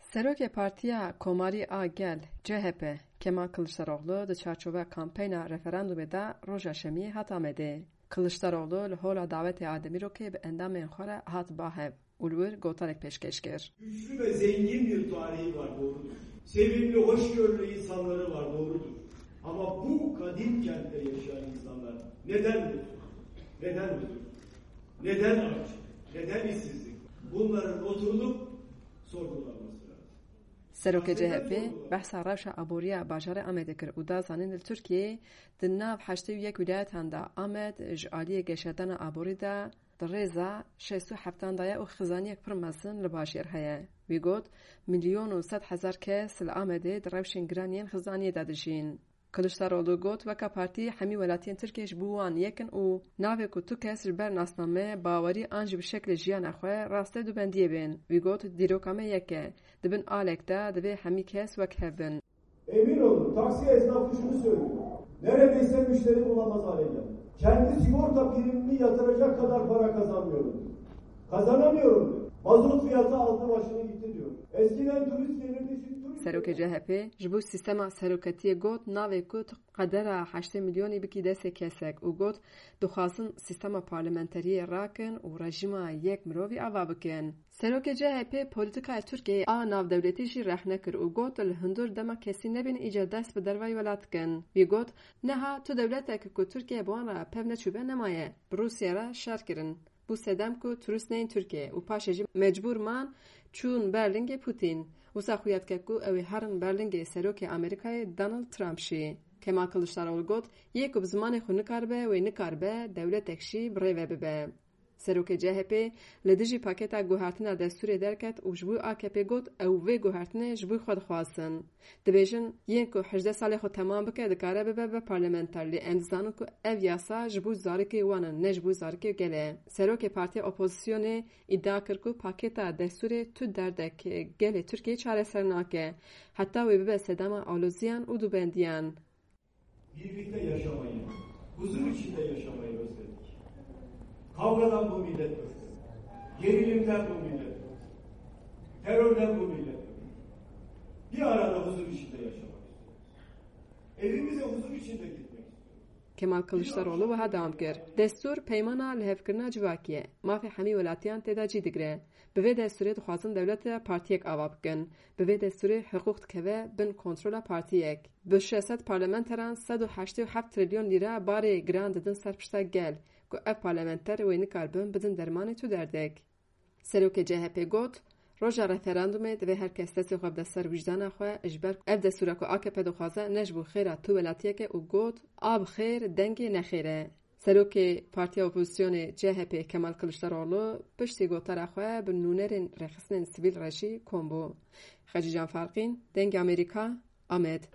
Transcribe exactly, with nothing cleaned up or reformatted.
Serokê Partiya Komarî a Gel C H P Kemal Kılıçdaroğlu di çarçova kampeyna referandumê de roja şemiyê hat Amedê. Kılıçdaroğlu li hola davetê a Demirokê bi endamên xwe re hat bahev û li wir gotarek pêşkêş kir. Güçlü ve zengin bir tarihi var, doğrudur. Sevimli, hoşgörülü insanları var, doğrudur. Ama bu kadim kentte yaşayan insanlar neden mutsuz? Neden huzur? Neden aç? Neden işsizlik? Bunların oturulup sorgulanması lazım. Serokê C H P behsa rewşa aboriya bajarê Amedê kir û da zanîn li Tirkiyeyê di nav heştê û yek wîlayetan de Amed ji aliyê geşetdana aborî de di rêza şêst û heftan da ye û xizaniyek pir mezin li bajêr heye. Wî got milyon û sed hezar kes li Amedê di rewşên giran yên xizaniyê de dijîn. Kılıçdaroğlu got veka partî hemî welatiyên Tirkiye ji bo wan yekin û navê ku tu kes ji ber nasname bawerî an ji bi şeklê jiyana xwe rastê du bendiyê bên. Wî got dîroka me yek e. Dibin alek de divê hemî kes wek hev bin. Emin olun, taksi esnafı şunu söylüyor. Neredeyse müşteri bulamaz hale geldi. Kendi sigorta primimi yatıracak kadar para kazanmıyorum. Kazanamıyorum diyor. Mazot fiyatı aldı başını gitti diyor. Eskiden turist gelirdi, şimdi turist... Serokê C H P ji bo sîstema seroketiyê got navê ku qedera heştê milyonê bikî destê kesek û got dixwazin sîstema parlamenteriyê rakin û rejima yek mirovî ava bikin. Serokê C H P polîtikaya Tirkiyeyê a navdewletî jî rehne kir û got li hundir dema kesî nebin îca dest bi derveyê welat bikin. Wî got neha tu dewletekî ku Tirkiye bi wan re pev neçûbe nemaye. Bi Rûsya re şer kirin. Bu sedem ku turist neyên Tirkiye û paşê jî mecbûr man çûn berlingê Putin. Wisa xuyat kek ku ew ê herin berlingê Serokê Amerîkayê Donald Trump jî. Kemal Kılıçdaroğlu got yê ku bi zimanê xwe nikaribe wê nikaribe dewletek jî bi rê ve bibe. Serokê C H P li dijî paketa guhertina destûrê derket û ji bo A K P got ew vê guhertinê ji bo xwe dixwazin. Dibêjin yên ku hejdeh salê xwe temam bike dikare bibe ve parlamenter lê em dizanin ku ev yasa ji bo zarokê wan in ne ji bo zarokê gelê. Serokê Partiya Opozisyonê îdia kir ku paketa destûrê tu derdek gelê Tirkiyeyê çareser nake. Heta wê bibe sedema aloziyan û dubendiyan. Birlikte yaşamayı, huzur içinde yaşamayı özledik. Kavgadan bu millet özledi. Gerilimden bu millet özledi. Terörden bu millet özledi. Bir arada huzur içinde yaşamak istiyoruz. Evimize huzur içinde gitmek istiyoruz. Kemal Kılıçdaroğlu ve devam kir. Destur peymana lihevkirina civakiye. Mafê hemî welatiyan têda cî digire. Bi vê desturê dixwazin dewleta partiyek ava bikin. Bi vê desturê hiqûq dikeve bin kontrola partiyek. Bi şêst parlamenteran sed û heştê û heft trilyon lîra barê giran didin ser pişta gel. Ku ev parlamenter wê nikarbin bidin dermanê tu derdek. Serokê C H P got roja referandumê divê her kes destê xwe bide ser wijdana xwe ji ber ev destûra ku A K P dixwaze ne ji bo xêra tu welatiyekê û got a bi xêr dengê nexêr e. Serokê Partiya Opozisyonê C H P Kemal Kılıçdaroğlu piştî gotara xwe bi nûnerên rêxistinên sivîl re jî kom bû. Xecî Can Farqîn, Dengê Amerîka, Amed.